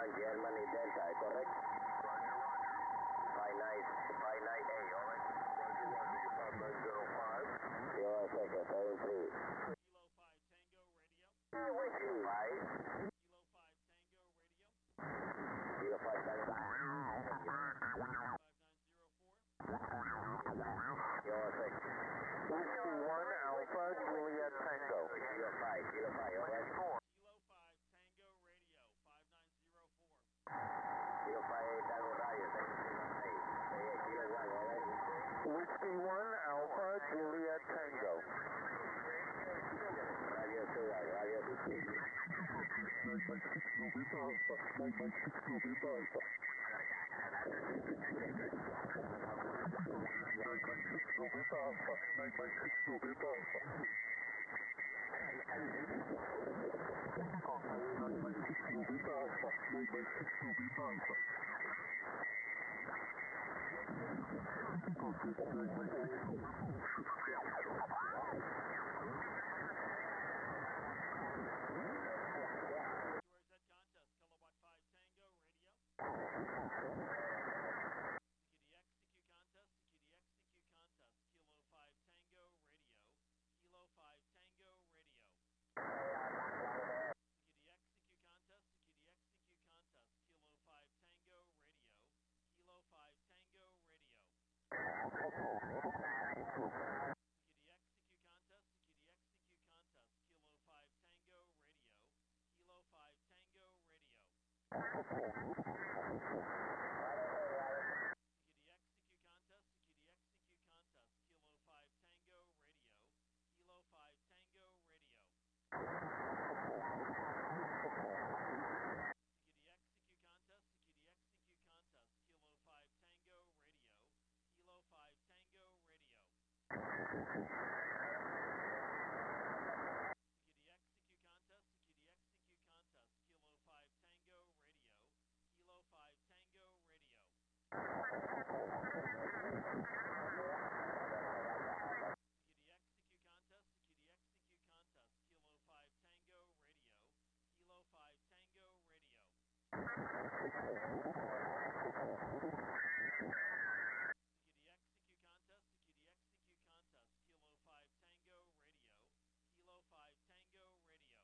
Germany Delta, correct? Roger, roger. 59A, over. Roger, roger. 5905. You're a second, 73. Kilo 5 Tango Radio. Whiskey 5. Kilo 5 Tango Radio. Kilo 5 Tango. 5904. You're a second. Whiskey 1 Alpha Juliet Tango. Kilo 5, alright? Kilo 5 Tango Radio. 5904. Kilo 5 Tango Radio, 73. Kilo 1, alright? Whiskey 1 Alpha Juliet Tango. Radio Sugar, Radio Sugar. QRZ contest. Kilowatt 5 Tango Radio. CQDX CQ contest. CQDX CQ contest. Kilo 5 Tango Radio. Kilo 5 Tango Radio. CQDX CQ contest. CQDX CQ contest. Kilo 5 Tango Radio. Kilo 5 Tango Radio. CQDX CQ contest. CQDX CQ contest. Kilo 5 Tango Radio. Kilo 5 Tango Radio. CQDX CQ contest. CQDX CQ contest. Kilo 5 Tango Radio. Kilo 5 Tango Radio. CQDX CQ contest. CQDX CQ contest. Kilo 5 Tango Radio. Kilo 5 Tango Radio. CQDX CQ contest. CQDX CQ contest. Kilo 5 Tango Radio. Kilo 5 Tango Radio. CQDX CQ contest. CQDX CQ contest. Kilo 5 Tango Radio. Kilo 5 Tango Radio. CQDX CQ contest. CQDX CQ contest. Kilo 5 Tango Radio. Kilo 5 Tango Radio.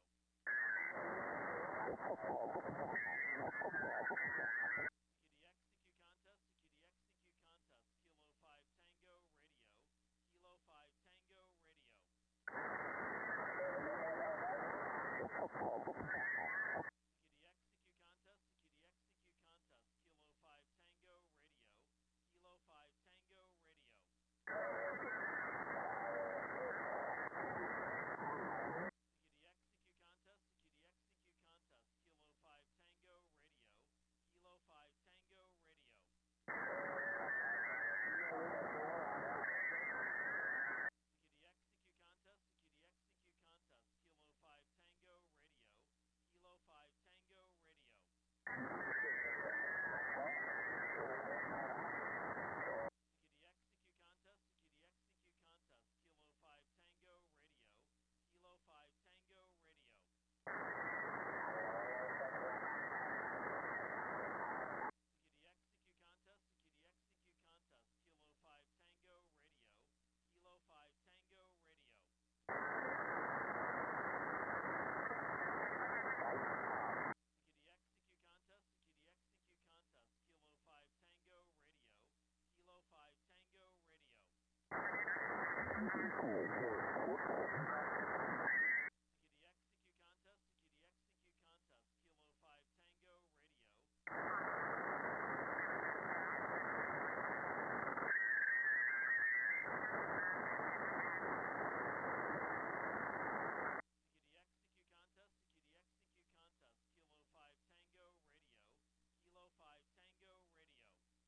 CQDX CQ contest. CQDX CQ contest. Kilo 5 Tango Radio. Kilo 5 Tango Radio. CQDX CQ contest. CQDX CQ contest. Kilo 5 Tango Radio. Kilo 5 Tango Radio. CQDX CQ contest. CQDX CQ contest. Kilo 5 Tango Radio. Kilo 5 Tango Radio. CQDX CQ contest. CQDX CQ contest. Kilo 5 Tango Radio. Kilo 5 Tango Radio. CQDX CQ contest. CQDX CQ contest. Kilo 5 Tango Radio. Kilo 5 Tango Radio. CQDX CQ contest. CQDX CQ contest. Kilo 5 Tango Radio. Kilo 5 Tango Radio. CQDX CQ contest. CQDX CQ contest. Kilo 5 Tango Radio. Kilo 5 Tango Radio. CQDX CQ contest. CQDX CQ contest. Kilo 5 Tango Radio. CQDX CQ contest. CQDX CQ contest. Kilo 5 Tango Radio. Kilo 5 Tango Radio.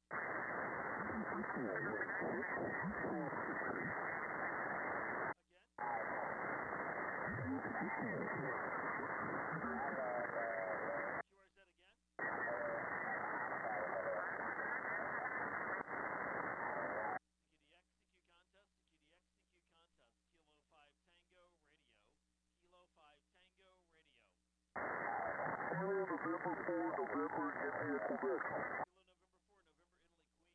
Again. QRZ again. CQDX CQ contest. CQDX CQ contest. Kilo 5 Tango Radio. Kilo 5 Tango Radio. November 4, November, India, Quebec. Kilo November 4, November Italy Queen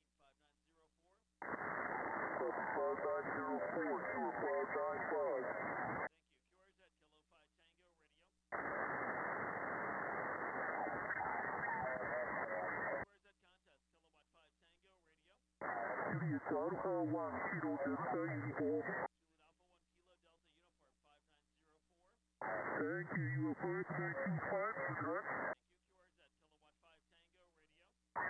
5904. 5904, 2595. Thank you. QRZ Kilo 5 Tango Radio. QRZ contest Kilowatt 5 Tango Radio. Juliet Alpha 1, Kilo Delta Uniform. Juliet Alpha 1 Kilo Delta Uniform 5904. Thank you, UFO 325, good luck. Thank you. QRZ Kilowatt 5 Tango Radio.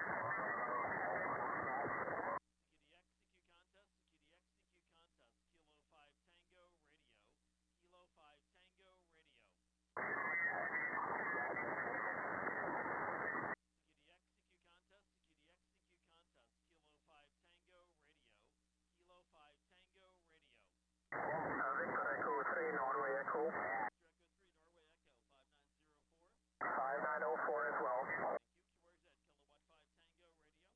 CQDX CQ contest CQDX CQ contest Kilo 5 Tango Radio. Kilo 5 Tango Radio. CQDX CQ contest CQDX CQ contest Kilo 5 Tango Radio. Kilo 5 Tango Radio. Victor Echo 3, Norway Echo. Victor Echo 3 Norway Echo 5904. 5904 as well. Thank you. QRZ Kilowatt 5 Tango Radio.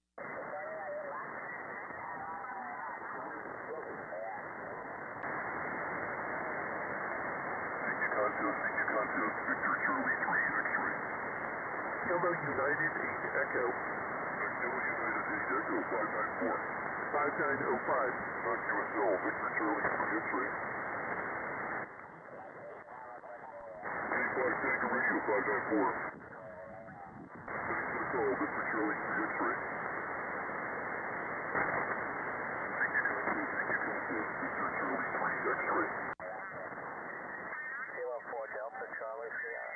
CQ contest, Victor Charlie 3, X-ray. Kilo United 8 Echo. Kilo United 8 Echo 594. 5905. QSL, Victor Charlie 3, X-ray. 85 Tango Radio 594. QSL, Victor Charlie 3, X-ray. CQ contest, Victor Charlie 3, X-ray. Kilo 4 Delta Charlie Sierra.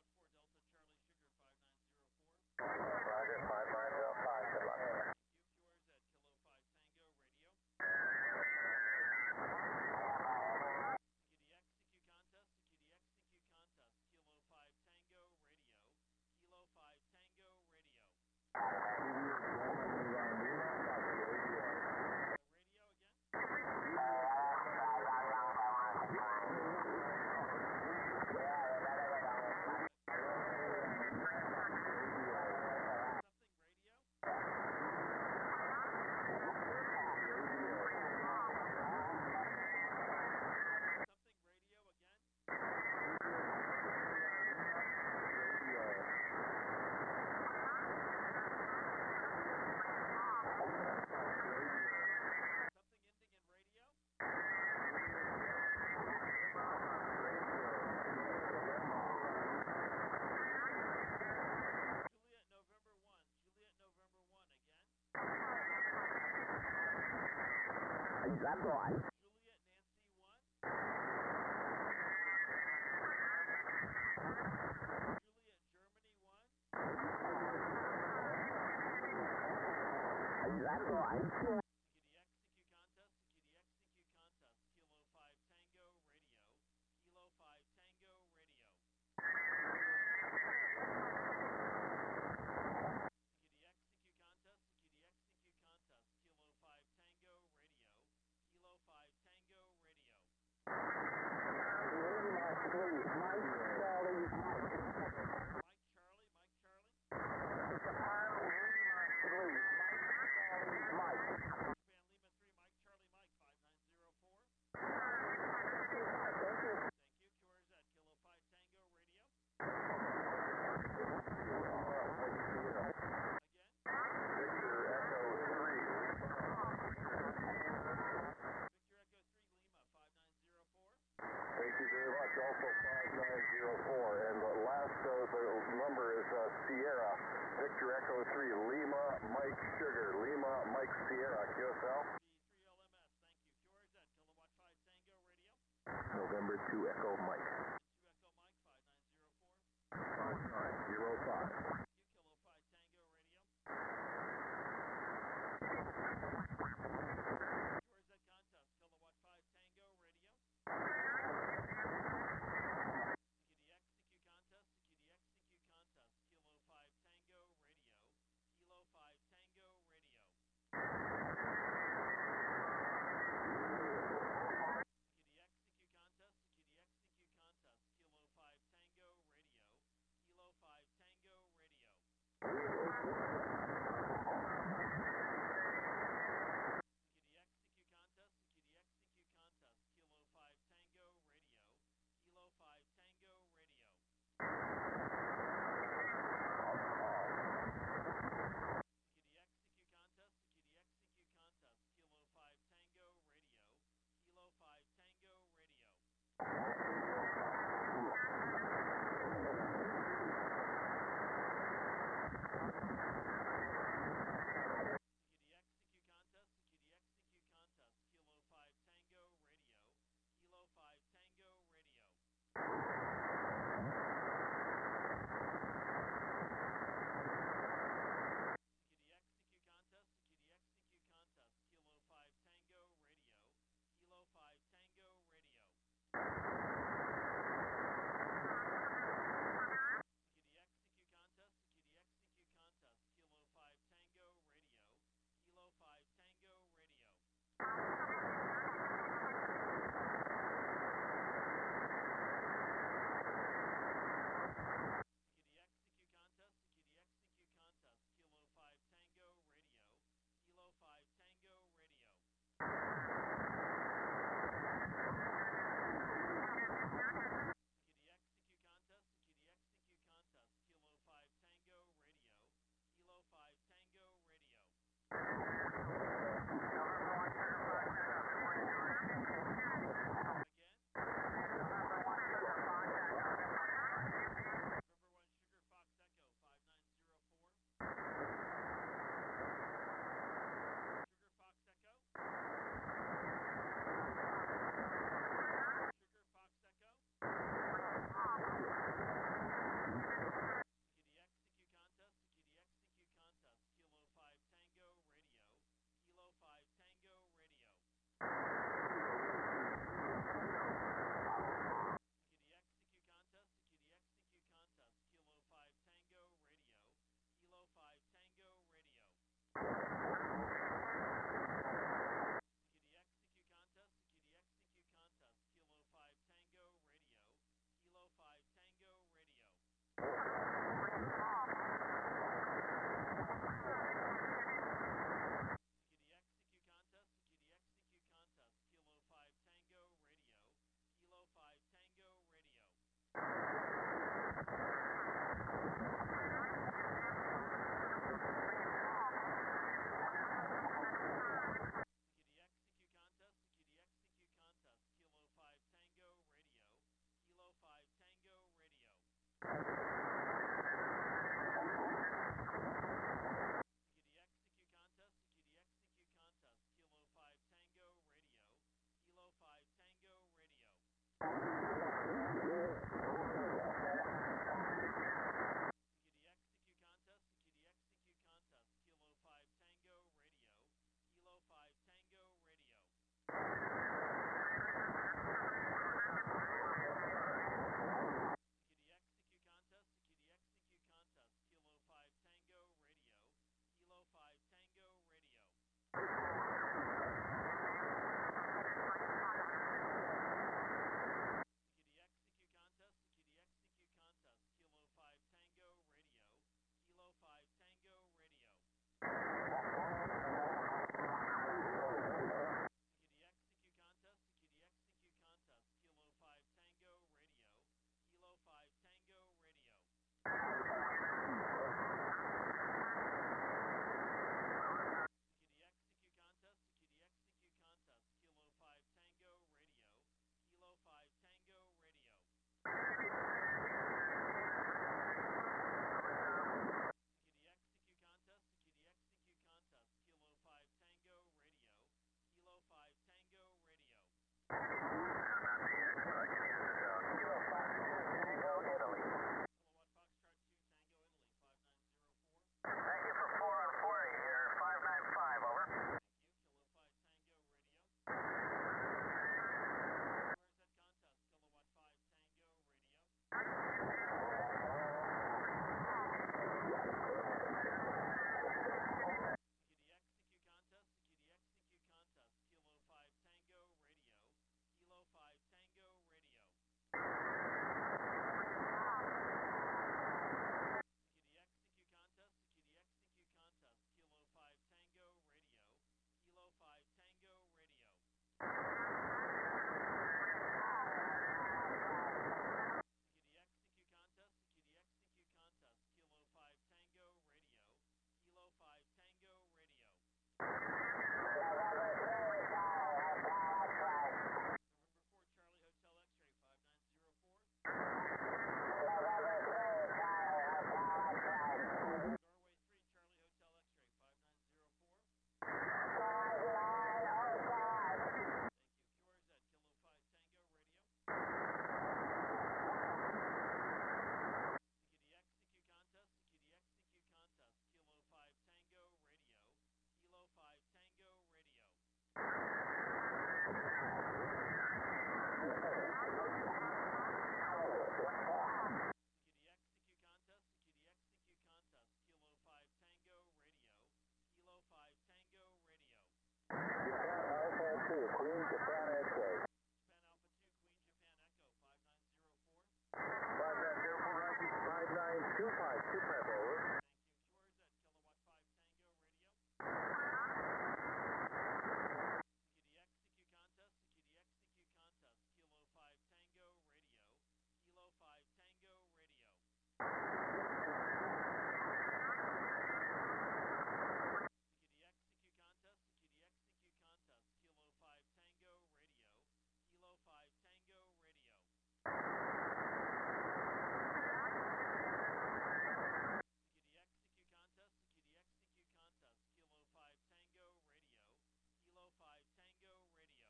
Kilowatt 4 Delta Charlie Sugar 5905. Roger, 5905, good luck. QQRZ Kilo 5 Tango Radio. CQDX CQ contest CQDX CQ contest Kilo 5 Tango Radio. Kilo 5 Tango Radio. Radio again. Something radio. Something radio again. Something ending in radio. Juliet November 1. Juliet November 1 again. That's all right. Juliet Nancy 1. Juliet Germany 1. That's all right. CQDX CQ contest CQDX CQ contest Kilo 5 Tango Radio. Kilo 5 Tango Radio. CQDX CQ contest CQDX CQ contest Kilo 5 Tango Radio. Kilo 5 Tango Radio. Mike Charlie Mike Charlie. Japan Lima 3 Mike Charlie Mike 5904. Thank you. QRZ Kilo 5 Tango Radio. Again. Victor Echo 3. Victor Echo 3 Lima 5904. Thank you very much. Also 5904. And the last the number is Sierra. Victor Echo 3, Lima, Mike Sugar. Lima, Mike Sierra. QSL. B3LMS. Thank you. QRZ Kilowatt 5 Tango Radio. November 2 Echo Mike. 2 Echo Mike 5904. 5905. You Kilo 5 Tango Radio. QRZ contest Kilowatt 5 Tango Radio. CQDX CQ contest CQDX CQ contest Kilo 5 Tango Radio. Kilo 5 Tango Radio. CQDX CQ contest CQDX CQ Japan X-ray. Japan Alpha 2, Queen Japan Echo 5904. 5904, Roger. 5925, Japan over. Thank you. QRZ, Kilowatt 5 Tango Radio. CQDX, CQ contest, CQDX, CQ contest, Kilo 5 Tango Radio. Kilo 5 Tango Radio. CQDX, CQ contest, CQDX, CQ contest, Kilo 5 Tango Radio. Kilo 5 Tango Radio. CQDX, CQ contest, CQDX, CQ contest, Kilo 5 Tango Radio. Kilo 5 Tango Radio.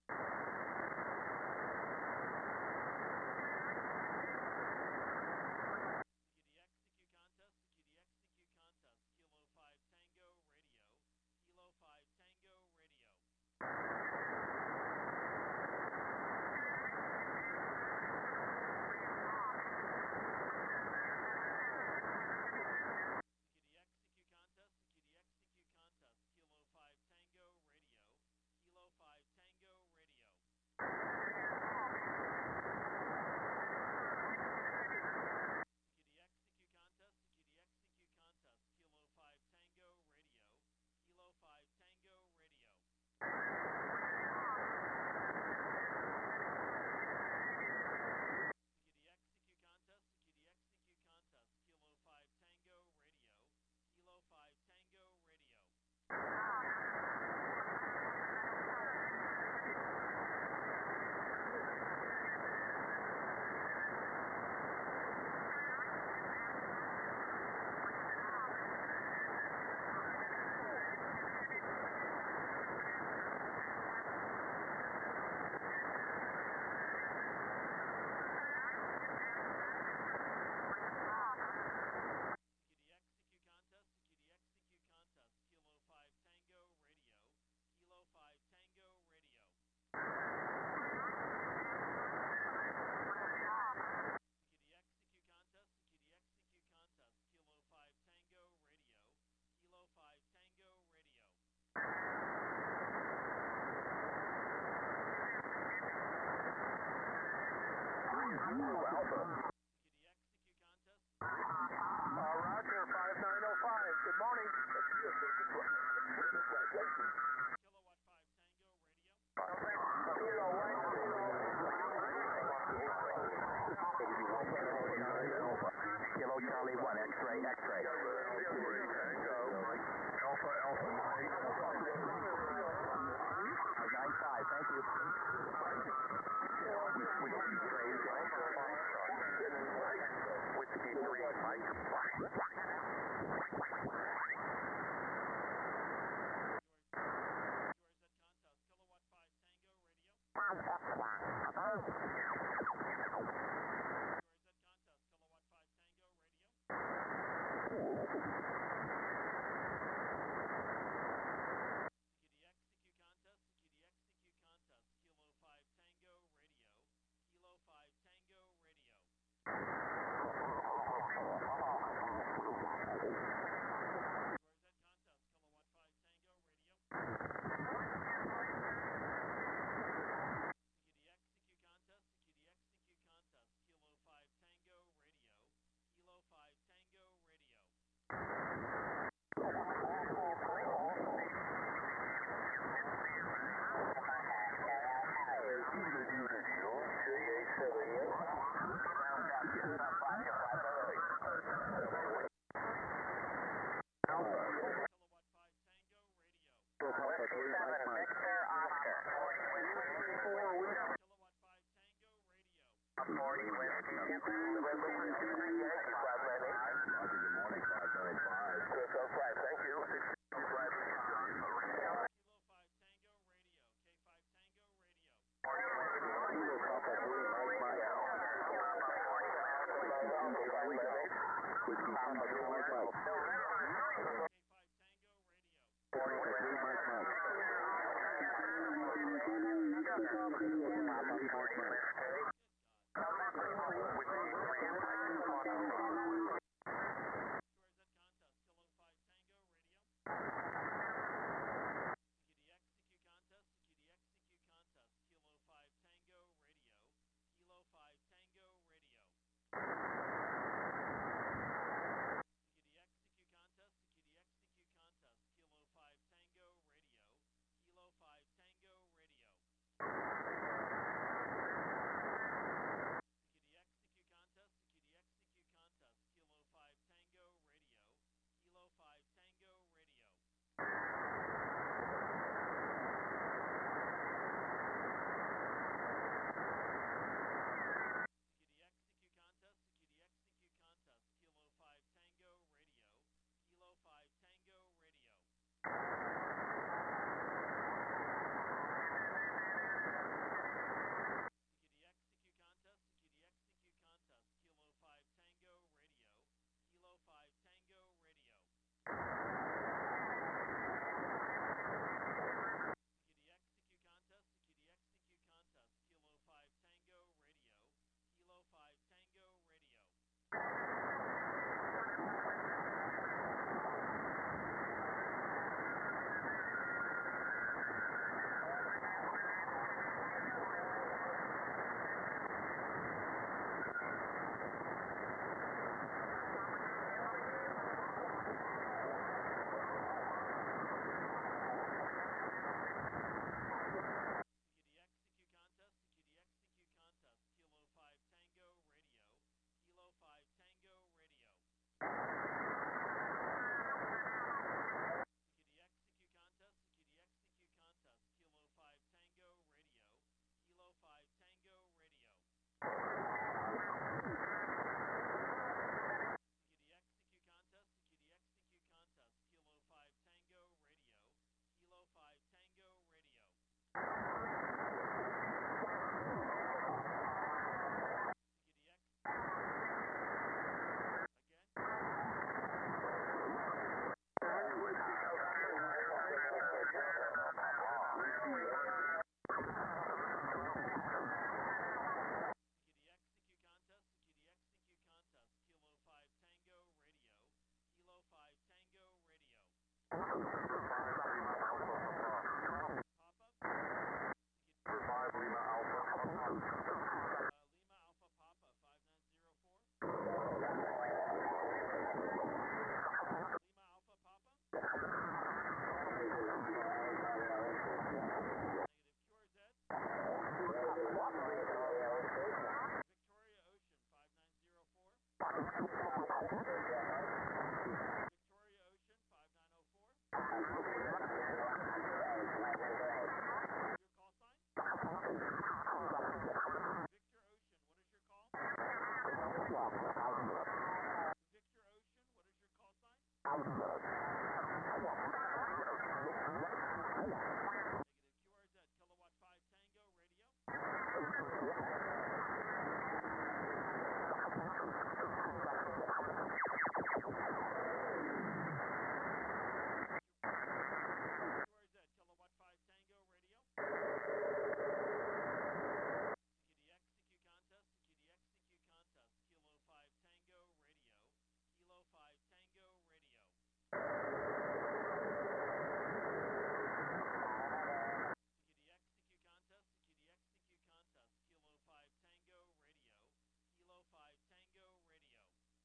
CQDX, CQ contest, CQDX, CQ contest, Kilo 5 Tango Radio. Kilo 5 Tango Radio. CQDX, CQ contest, CQDX, CQ contest, Kilo 5 Tango Radio. Kilo 5 Tango Radio. CQDX, CQ contest, CQDX, CQ contest, Kilo 5 Tango Radio. Kilo 5 Tango Radio. CQDX, CQ contest, CQDX, CQ contest, Kilo 5 Tango Radio. Kilo 5 Tango Radio. CQDX, CQ contest, CQDX, CQ contest, Kilo 5 Tango Radio. Kilo 5 Tango Radio. CQDX, CQ contest, CQDX, CQ contest, Kilo 5 Tango Radio. Kilo 5 Tango Radio. Alpha. CQDX, CQ contest, Roger, 5905. Good morning. Kilowatt 5 Tango Radio. Kilo 1. Kilo Charlie 1, X-ray, X-ray. Alpha, Alpha 95, thank you. Whiskey 3, Mike. QRZ contest, Kilowatt 5 Tango Radio. QRZ contest, Kilowatt 5 Tango Radio. CQDX, CQ contest, CQDX, CQ contest, Kilo 5 Tango Radio. Kilo 5 Tango Radio. QRZ contest, Kilowatt 5 Tango Radio. CQDX, CQ contest, CQDX, CQ contest, Kilo 5 Tango Radio. Kilo 5 Tango Radio. Kilowatt 5 Tango Radio. Whiskey 7, Victor Oscar. Kilowatt 5 Tango Radio. 40 Whiskey. Roger, good morning, 595. Kilo 5, thank you. Kilo 5 Tango Radio. K5 Tango Radio. Kilo Papa 3, Mike Mike. Whiskey Papa 3, Mike Mike. K5 Tango Radio. 3, Mike Mike. QRZ contest, Kilo 5 Tango Radio. CQDX, CQ contest, CQDX, CQ contest. Victoria Ocean 5904. Your call sign? Victor Ocean, what is your call? Victor Ocean, what is your call sign? Negative. QRZ, Kilowatt 5 Tango Radio. QRZ, Kilowatt 5 Tango Radio. CQDX, CQ Contest, CQDX, CQ Contest, Kilo 5 Tango Radio, Kilo 5 Tango Radio. CQDX, CQ Contest, CQDX, CQ Contest, Kilo 5 Tango Radio, Kilo 5 Tango Radio.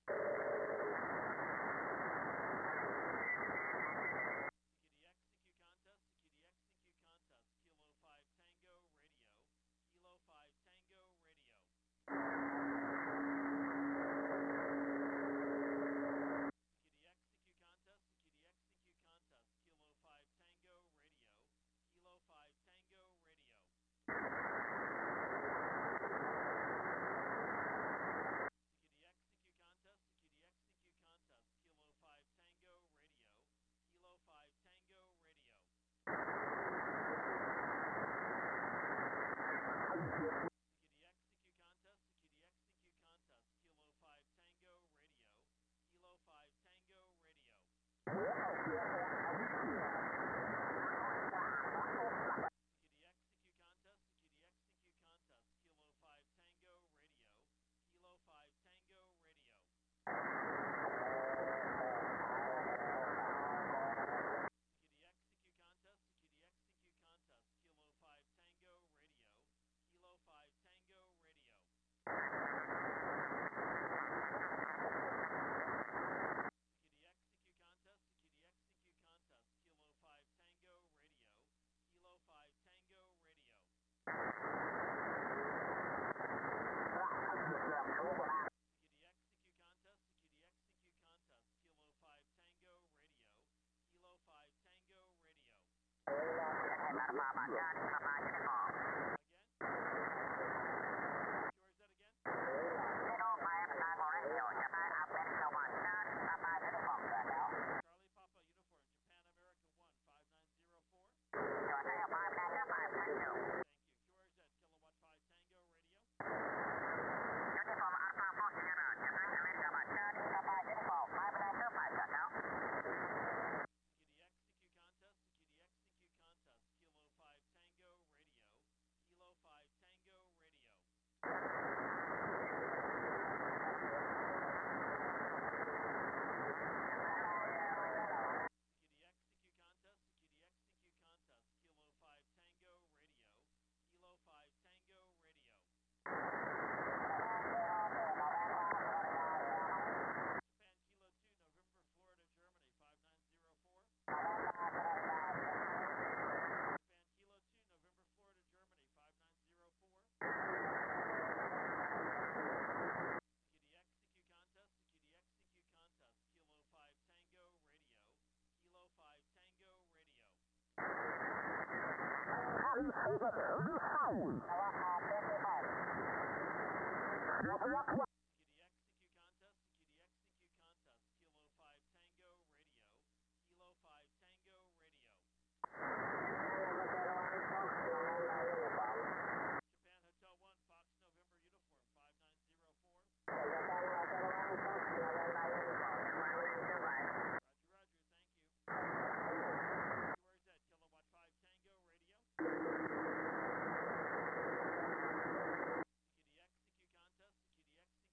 CQDX, CQ Contest, CQDX, CQ Contest, Kilo 5 Tango Radio, Kilo 5 Tango Radio. CQDX, CQ Contest, CQDX, CQ Contest, Kilo 5 Tango Radio, Kilo 5 Tango Radio. CQDX, CQ Contest, CQDX, CQ Contest, Kilo 5 Tango Radio, Kilo 5 Tango Radio. CQDX, CQ Contest, CQDX, CQ Contest, Kilo 5 Tango Radio, Kilo 5 Tango Radio. CQDX, CQ Contest, CQDX, CQ Contest, Kilo 5 Tango Radio, Kilo 5 Tango Radio. CQDX, CQ Contest, CQDX, CQ Contest, Kilo 5 Tango Radio, Kilo 5 Tango Radio. CQDX, CQ Contest, CQDX, CQ Contest, Kilo 5 Tango Radio, Kilo 5 Tango Radio. CQDX, CQ Contest, CQDX, CQ Contest, Kilo 5 Tango Radio, Kilo 5 Tango Radio. Again? QRZ again? Charlie Papa Uniform, Japan America 1, 5904. Thank you. QRZ, Kilowatt 5 Tango Radio. CQDX, CQ Contest, CQDX, CQ Contest, Kilo 5 Tango Radio, Kilo 5 Tango Radio. CQDX, CQ Contest, CQDX, CQ Contest, Kilo 5 Tango Radio, Kilo 5 Tango Radio. Japan Kilo 2, November, Florida, Germany, 5904. Japan Kilo 2, November, Florida, Germany, 5904. CQDX, CQ Contest, CQDX, CQ Contest, Kilo 5 Tango Radio, Kilo 5 Tango Radio. CQDX, CQ Contest, CQDX, CQ Contest, Kilo 5 Tango Radio, Kilo 5 Tango Radio. Japan Hotel 1, Fox November Uniform, 5904. Roger, roger, thank you. QRZ, Kilowatt 5 Tango Radio. CQDX, CQ Contest, CQDX,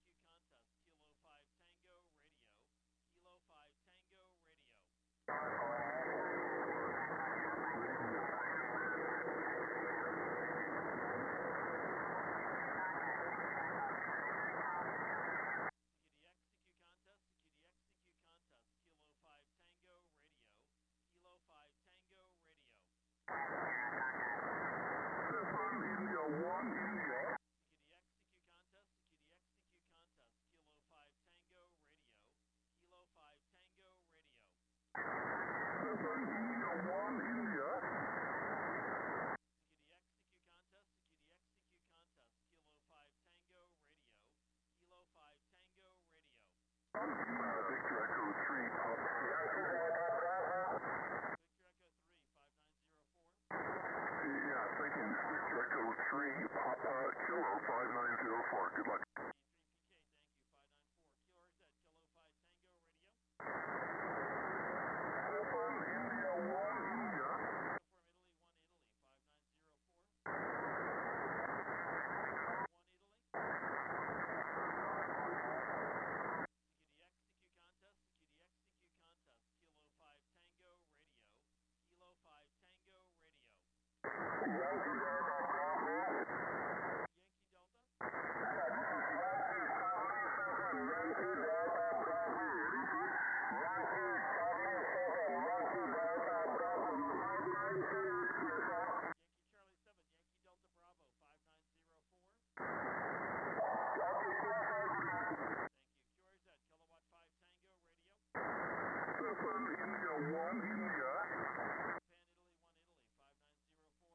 3 Papa Kilo 5904. Good luck. G3PK, thank you. 594. Kilo RZ, Kilo 5 Tango Radio. Uniform India 1 India. Uniform Italy, 1 Italy, 5904. 1 Italy. CQDX, CQ contest, CQDX, CQ contest. Kilo 5 Tango Radio. Kilo 5 Tango Radio. Yankee Delta. Yankee Charlie 7, Yankee Delta Bravo, 5904. Thank you. QRZ, Kilowatt 5 Tango Radio. Uniform India 1 India. Japan Italy, 1 Italy, 5904.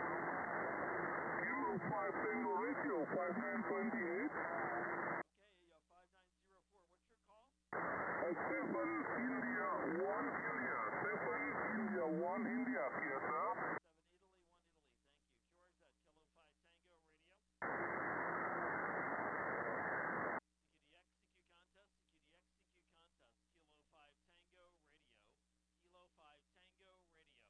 Kilo 5 Tango Radio 5928. Okay, 5904. What's your call? 7 India 1 India. 7 India 1 India. PSL. 7 Italy, 1 Italy. Thank you. QRZ, Kilo 5 Tango Radio. CQDX, CQ contest, CQDX, CQ contest. Kilo 5 Tango Radio. Kilo 5 Tango Radio.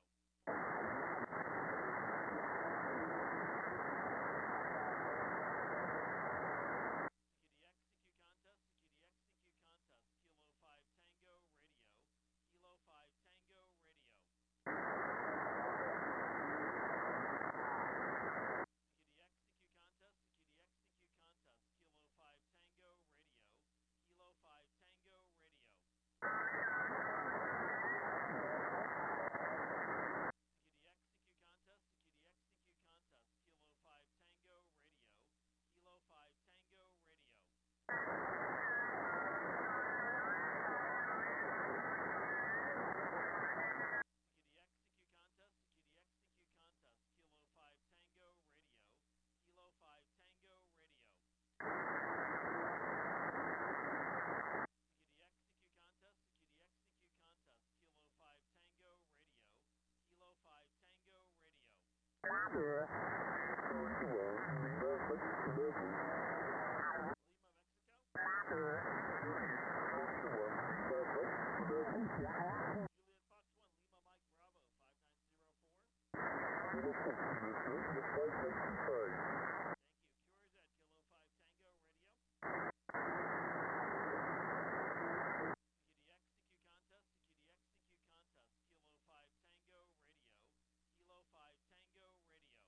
CQDX, CQ contest, CQDX, CQ contest. Kilo 5 Tango Radio. Kilo 5 Tango Radio. CQDX, CQ contest, CQDX, CQ contest. Kilo 5 Tango Radio. Kilo 5 Tango Radio. CQDX, CQ contest, CQDX, CQ contest. Kilo 5 Tango Radio. Kilo 5 Tango Radio. CQDX, CQ contest, CQDX, CQ contest. Kilo 5 Tango Radio. Kilo 5 Tango Radio. CQDX, CQ contest, CQDX, CQ contest. Kilo 5 Tango Radio. Kilo 5 Tango Radio. Lima, Mexico. Juliet Fox 1, Lima Mike Bravo, 5904. Thank you. QRZ, Kilo 5 Tango Radio. CQDX, CQ contest, CQDX, CQ contest. Kilo 5 Tango Radio. Kilo 5 Tango Radio.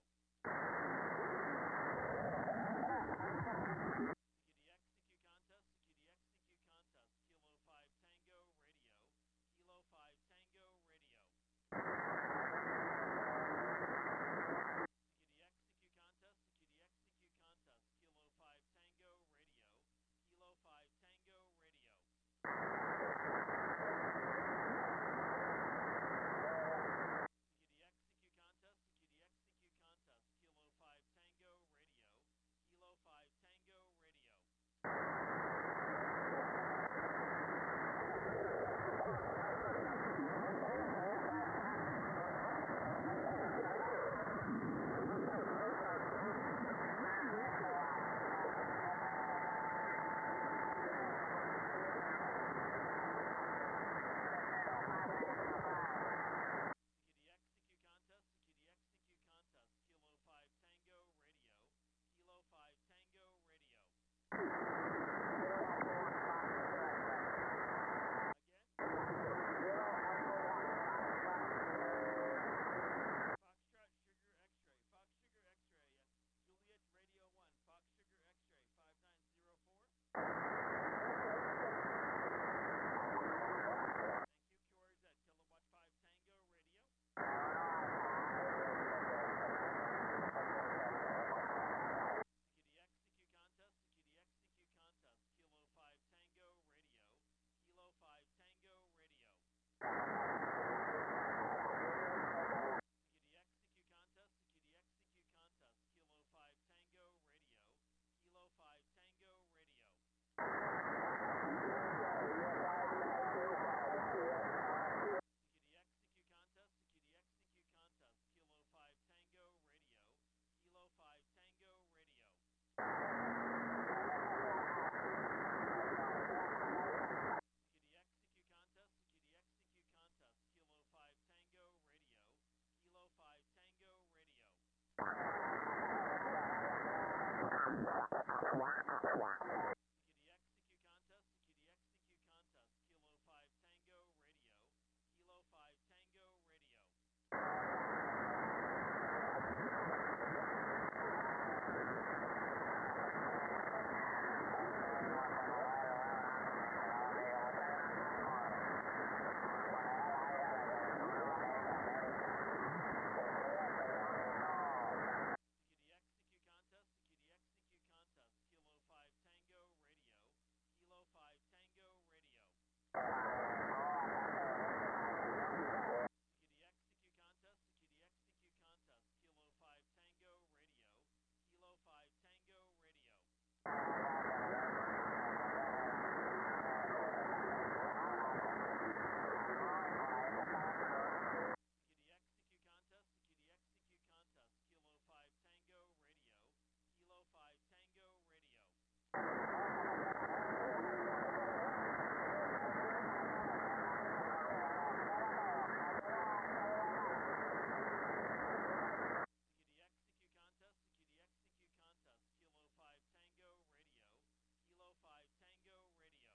CQDX, CQ contest, CQDX, CQ contest. Kilo 5 Tango Radio. Kilo 5 Tango Radio. CQDX, CQ contest, CQDX, execute contest, Kilo 5 Tango Radio, Kilo 5 Tango Radio. Kilo 5 Tango Radio, Kilo 5 Tango Radio. Execute contest, Kilo 5 Tango Radio, Kilo 5 Tango Radio. Execute contest, Kilo 5 Tango Radio, Kilo 5 Tango Radio. Kilo 5 Tango Radio, Kilo 5 Tango Radio.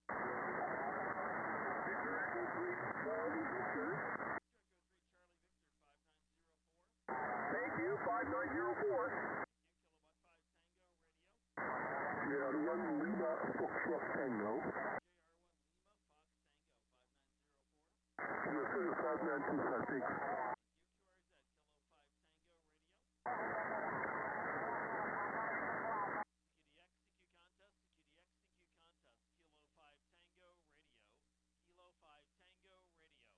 Echo 3 Charlie Victor 5904. Thank you, 5904. Kilowatt 5 Tango Radio. JR1 Lima Foxtrot Tango. JR1 Lima Fox Tango 5904. Yes, sir, 59256. QRZ Kilo 5 Tango Radio. Execute contest, Kilo 5 Tango Radio, Kilo 5 Tango Radio.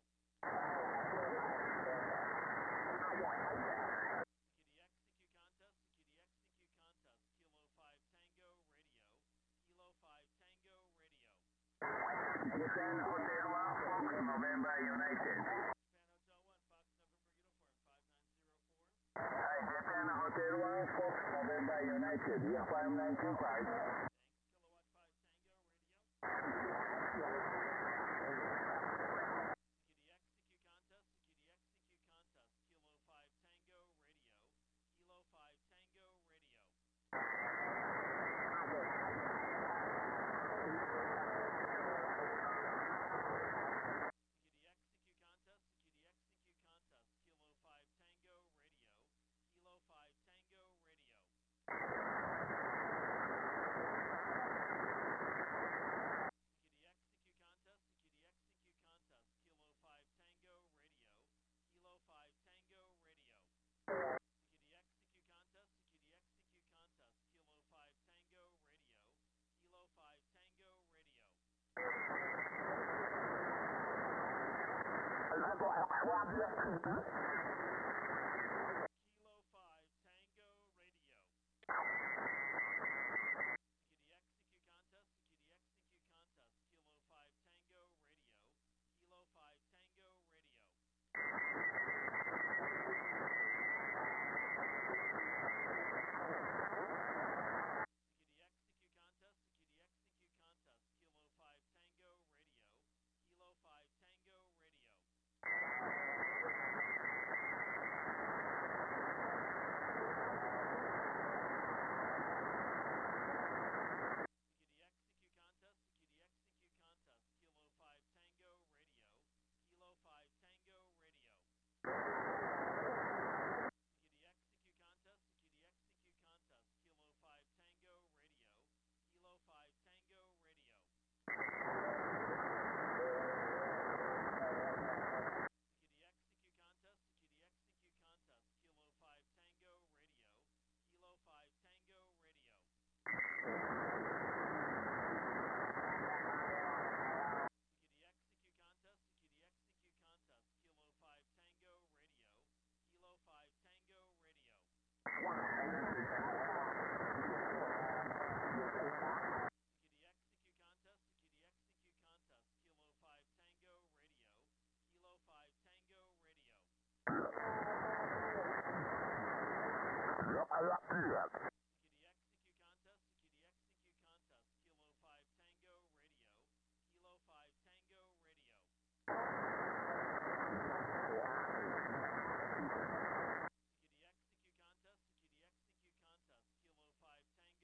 Execute contest, Kilo 5 Tango Radio, Kilo 5 Tango Radio. Japan Hotel 1 Fox November United. Japan Hotel 1 Fox November Uniform 5904. Hi, Japan Hotel 1 Fox November United. Yeah, 5925. Kilowatt 5 Tango Radio. Execute contest, Kilo 5 Tango Radio, Kilo 5 Tango Radio. Execute contest, Kilo 5 Tango Radio, Kilo 5 Tango Radio. Execute contest, Kilo 5 Tango Radio, Kilo 5 Tango Radio. Execute contest, Kilo 5 Tango Radio, Kilo 5 Tango Radio. Kilo 5 Tango Radio. Execute contest, Kilo 5 Tango Radio, Kilo 5 Tango Radio. Execute contest, Kilo 5 Tango Radio, Kilo 5 Tango Radio. Execute contest, Kilo 5 Tango Radio, Kilo 5 Tango Radio. Execute contest, Kilo 5 Tango Radio, Kilo 5 Tango Radio. Execute contest, Kilo 5 Tango Radio, Kilo 5 Tango Radio. Execute contest, Kilo 5 Tango Radio, Kilo 5 Tango Radio. Execute contest, Kilo 5 Tango Radio, Kilo 5 Tango Radio. Execute contest, Kilo 5 Tango Radio, Kilo 5 Tango Radio. Execute contest, Kilo 5 Tango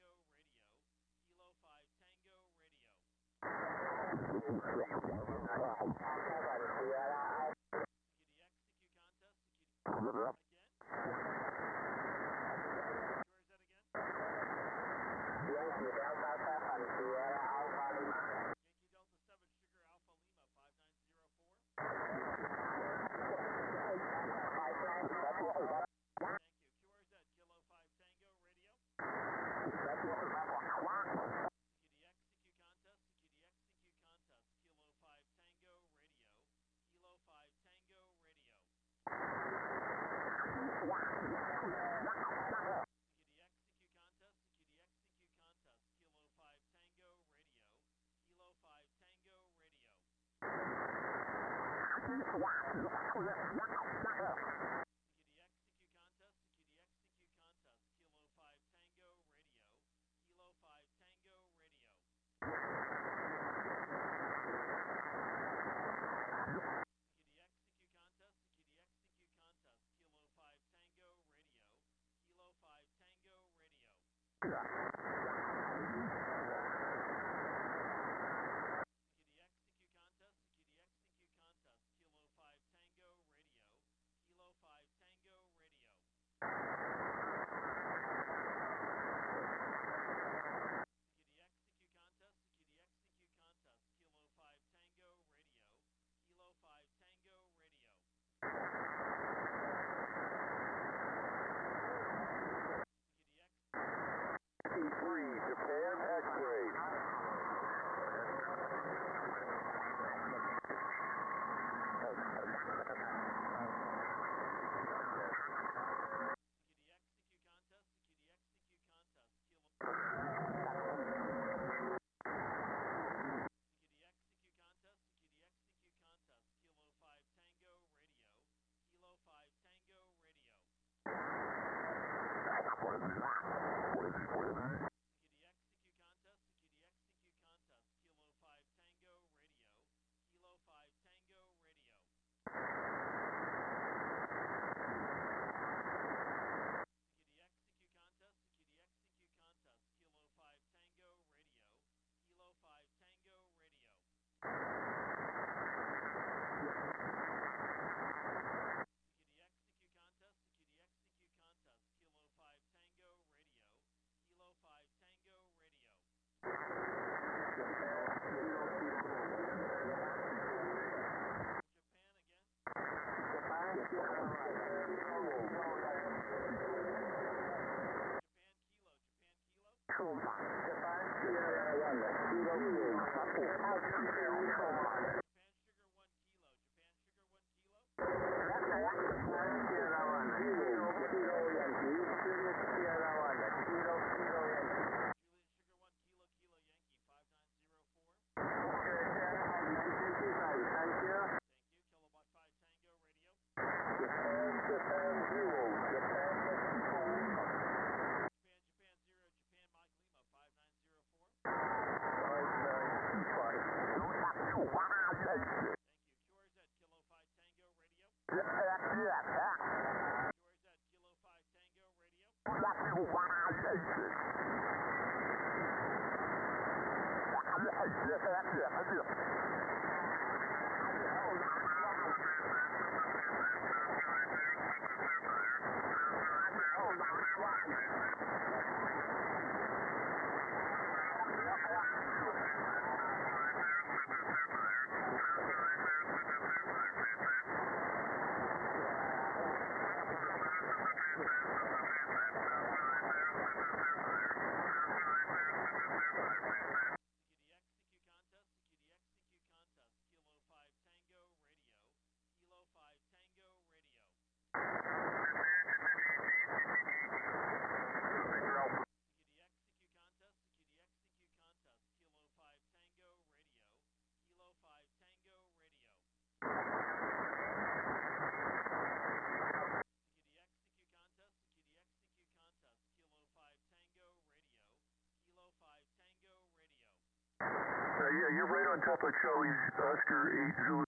Yeah, you're right on top of Charlie's Oscar 8 Zulu.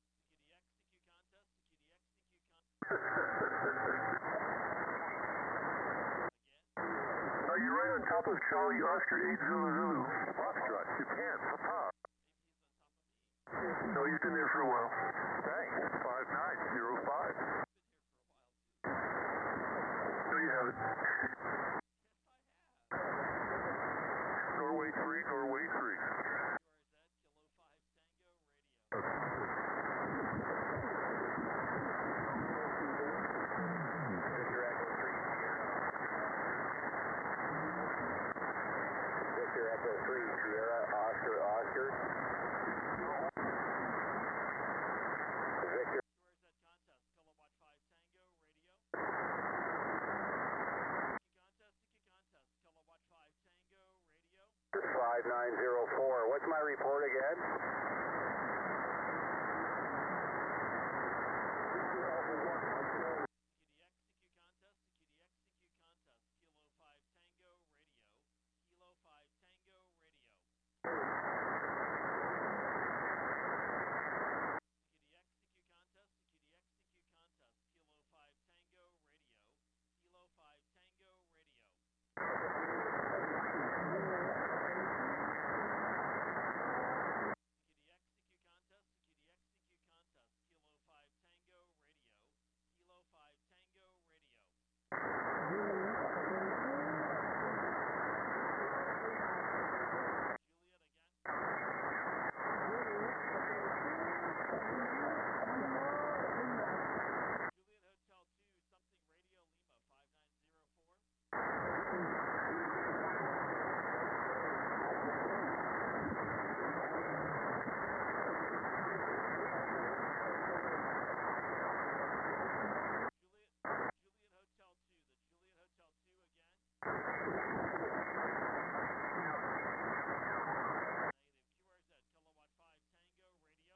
You're right on top of Charlie Oscar 8 Zulu Zulu. Foxtrot, Japan, Papa. You've been there for a while. Thanks. 5905. Been here for a while too. No, you haven't. Yes, I have. Norway 3, Norway 3. Victor Echo 3 Sierra, Oscar, Oscar. Victor. QRZ contest, kilowatt 5 Tango, radio. Sticky contest, kilowatt 5 Tango, radio. 5904. What's my report again? QDX, CQ contest, QDX, CQ contest, kilo 5 Tango, radio. Kilo 5 Tango, radio. QDX, CQ contest, QDX, CQ contest, kilo 5 Tango, radio. Kilo 5 Tango, radio. QDX, CQ contest, QDX, CQ contest, kilo 5 Tango, radio. Kilo 5 Tango, radio. Juliet again. Juliet Hotel 2, something radio Lima 5904. Juliet Hotel 2, the Juliet Hotel 2 again. Negative. QRZ, kilowatt 5 Tango, radio.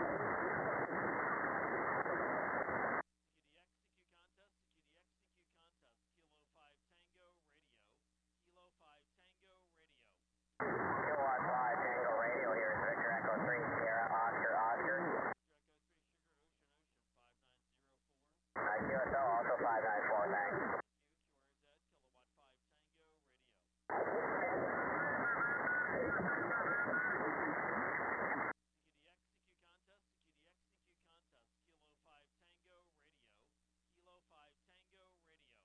QDX, CQ contest, QDX, CQ contest, kilo 5 Tango, radio. Kilo 5 Tango, radio. Kilowatt 5 Tango Radio. Here is Victor Echo 3 Sierra, Oscar, Oscar. Victor Echo 3 Sugar Ocean Ocean 5904. QSO also 594. Thanks. QRZ, kilowatt 5 Tango, radio. QDX, CQ contest, QDX, CQ contest, kilo 5 Tango, radio. Kilo 5 Tango, radio.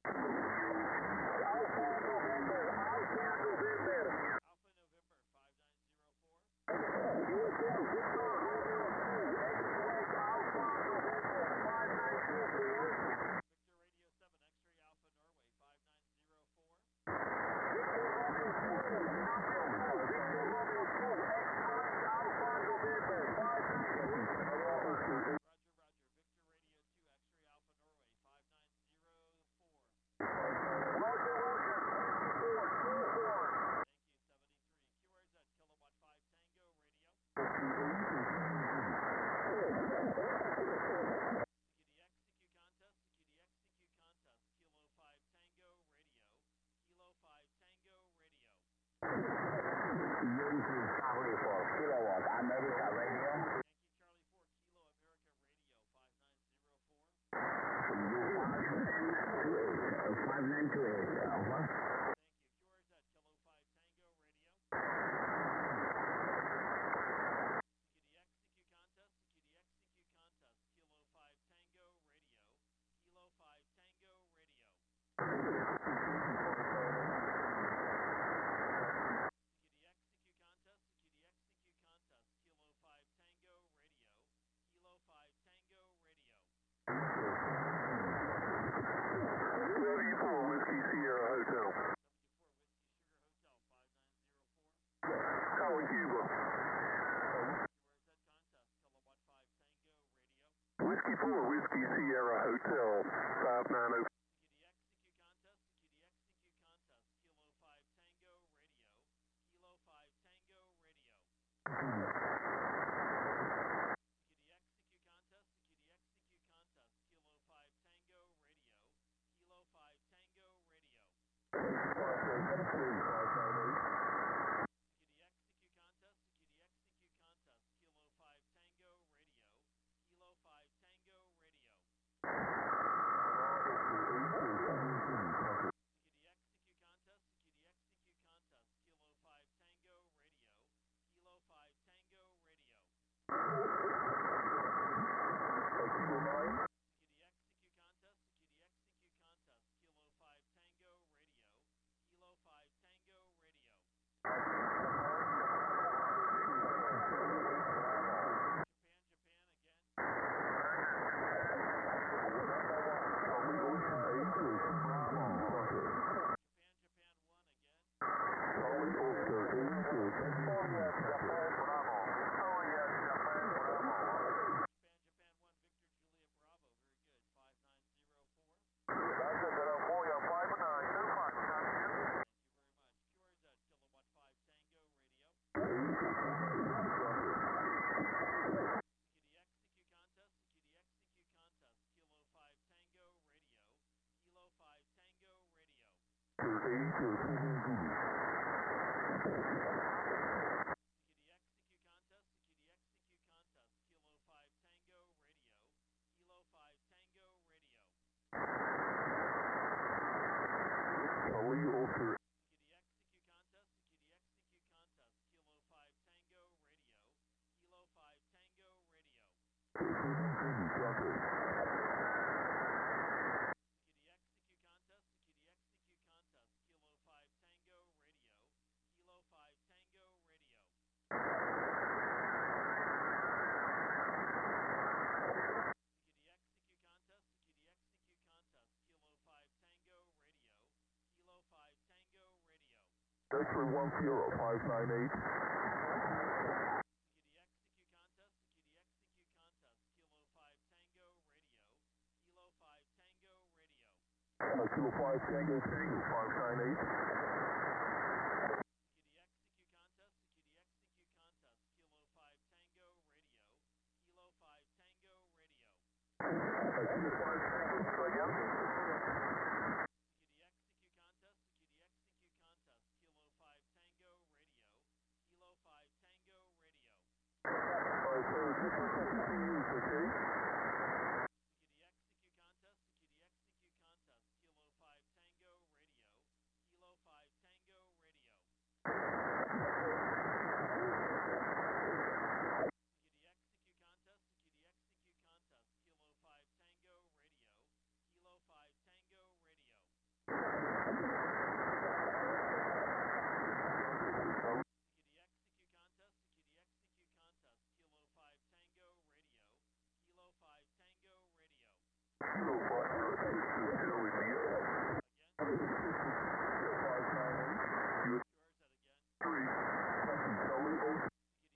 Alpha November 5904. Victor Radio 7 X-Ray Alpha Norway 5904. Roger, Roger. Victor Radio 2 X-Ray Alpha Norway 5904. Thank you, 73. QRZ kilowatt 5 Tango radio. QDX, CQ contest, QDX, CQ contest, kilo 5 Tango radio. Kilo 5 Tango radio. Charlie 4 Kilowatt America Radio. Yankee Charlie 4 Kilo America radio 5904. 5928 Alpha. Thank you. QRZ kilo 5 Tango radio. QDX, CQ contest, QDX, CQ contest, kilo 5 Tango radio. Kilo 5 Tango radio. QDX, CQ contest, QDX, CQ contest, kilo 5 Tango radio. Kilo 5 Tango radio. W4 Whiskey Sierra Hotel. W4 Whiskey Sugar Hotel 5904. Calling Cuba. QRZ contest, kilowatt 5 Tango radio. Whiskey 4 Whiskey Sierra Hotel. 590. QDX, CQ contest, QDX, CQ contest, kilo 5 Tango radio. Kilo 5 Tango radio. QDX, CQ contest, QDX, CQ contest, kilo 5 Tango radio. Kilo 5 Tango radio. QDX, CQ contest, QDX, CQ contest, kilo 5 Tango radio. Kilo 5 Tango radio. QDX, CQ contest, QDX, CQ contest, kilo 5 Tango radio. Kilo 5 Tango X-ray 10598. Kilo 5 Tango Tango 598. Kilo 5 Tango, try again. Alright, sir, this is continues, okay? Kilo 5, zero in the air. 598. US 3. Charlie Ocean.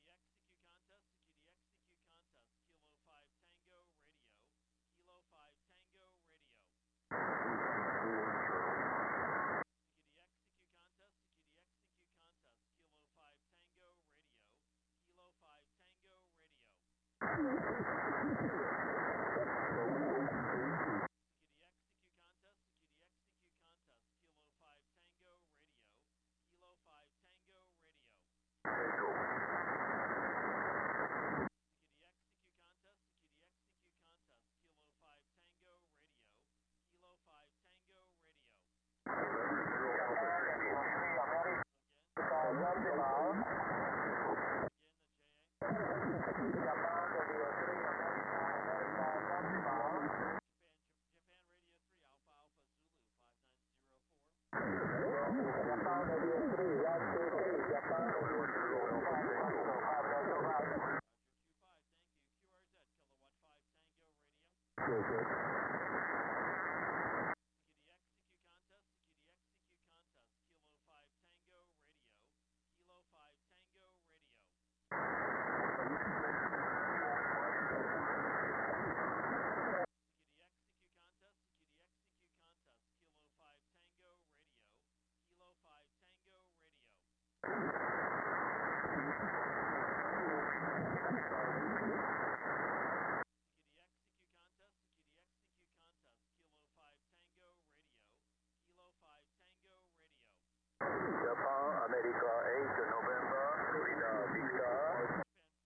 Japan, America 8, November, Florida, Victor.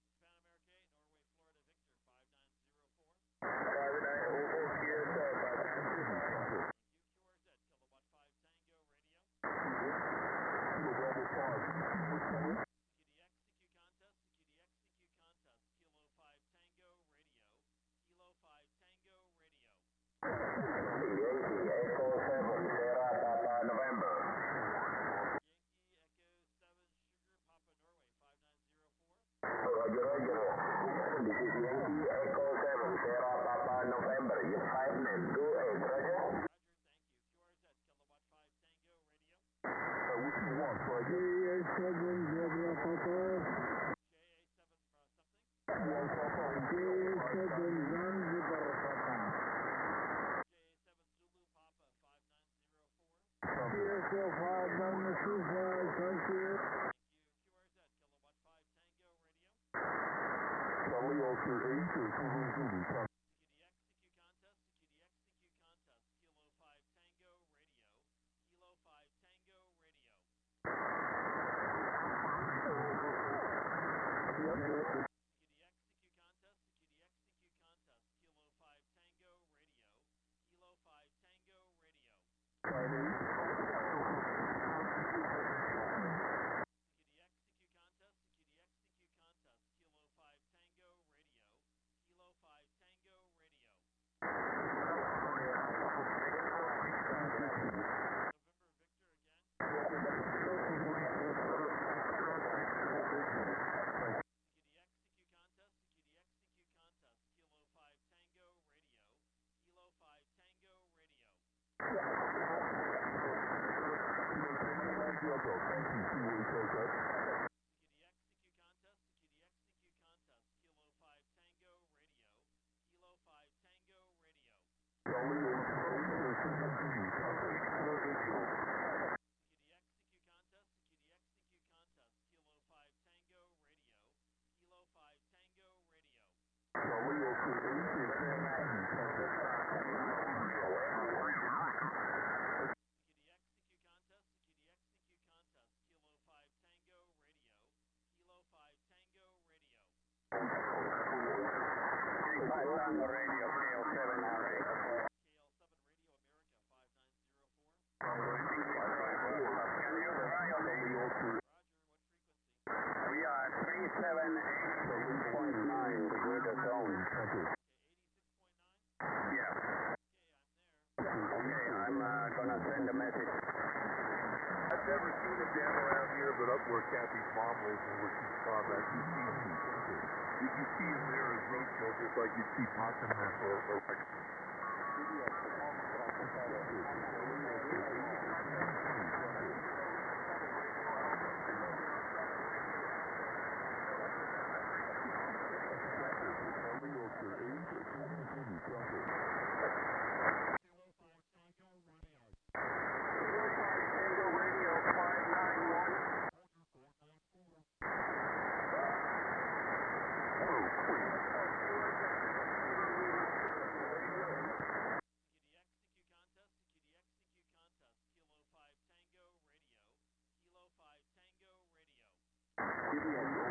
5904, clear, sir, 5904. Kilo Bravo 5. Yankee Echo 7, Sierra Papa November. Roger, Roger. This is Yankee Echo 7, Sierra Papa November. You 5928, Roger. Which you want, Roger? JA7, Zebra Papa. JA7, Zanzibar Papa. TSL 5, number 25, thank you. Charlie Ulster 8 to Zulu. Kilo 5 Tango Radio, KL7 RA. Can you trial the... We are 378.9 degree the zone. Yeah. Okay, I'm gonna send a message. I've never seen a dam around here, but up where Kathy's mom lives and where she's from, you see him there as roadkill, just like you see possum or Kilo 5 Tango Radio.